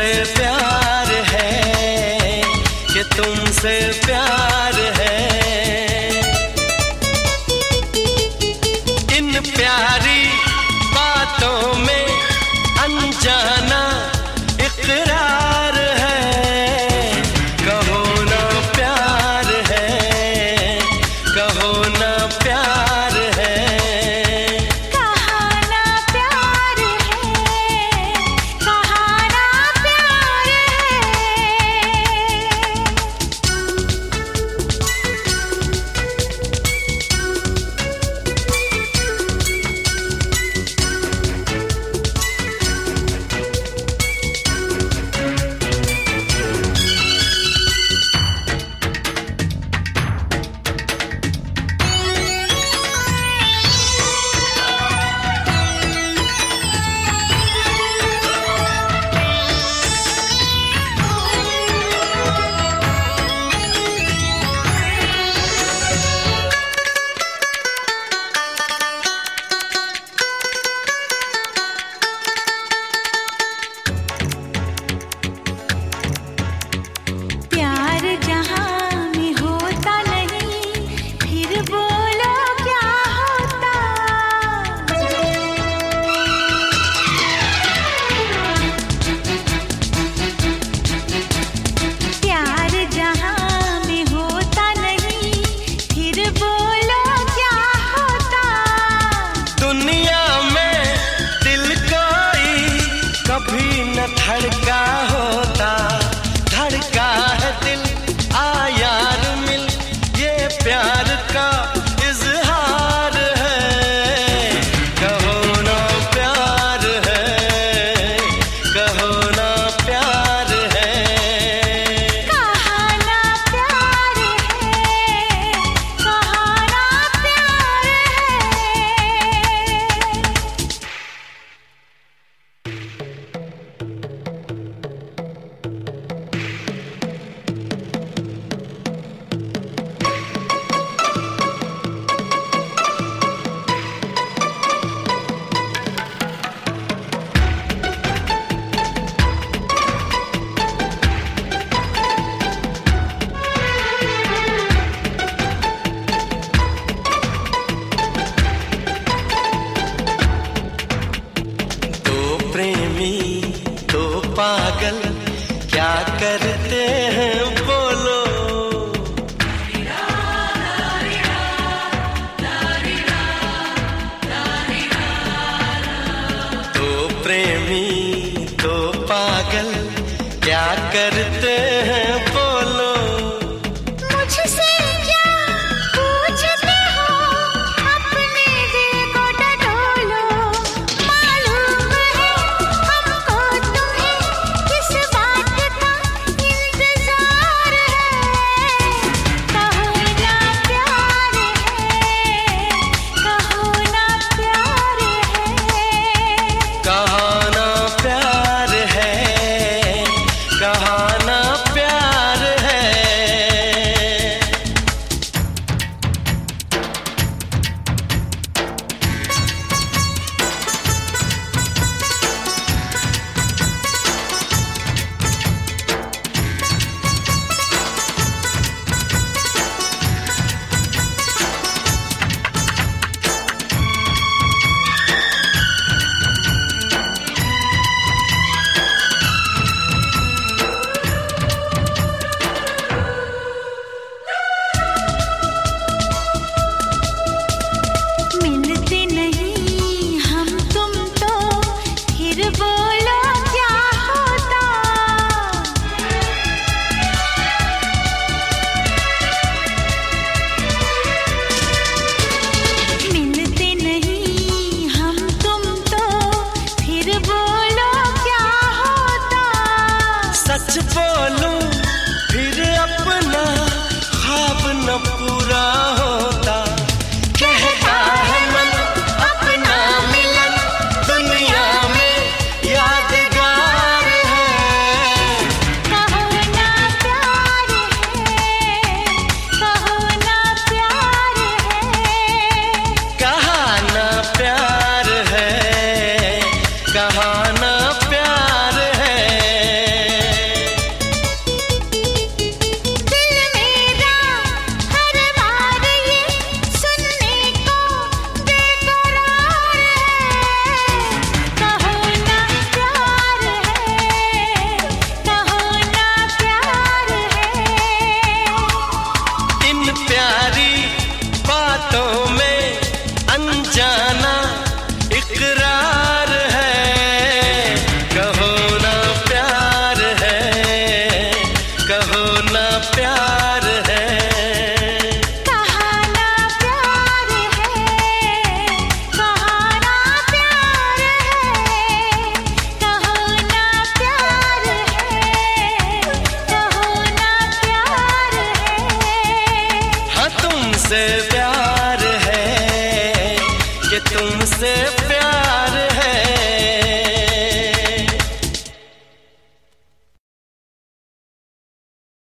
तुमसे प्यार है, कि तुमसे प्यार है। इन प्यारी बातों में अनजाना इकरार है। कहो ना प्यार है, कहो ना प्यार है। कहा ना प्यार है, कहा ना प्यार धड़का होता, धड़का है दिल, आ यार मिल, ये प्यार का इजहार है। कहो ना प्यार है, कहो ना प्यार है। कहा ना प्यार है, कहा ना प्यार तो पागल क्या करते हैं बोलो। तो प्रेमी तो पागल क्या करते हैं बोलो। मुझसे क्या पूछते हो, अपने दिल को टटोलो। मालूम है हमको तुम्हें किस बात का इंतजार है। कहो ना प्यार है, कहो ना प्यार है। कहा ना प्यार है, कहा ना प्यार से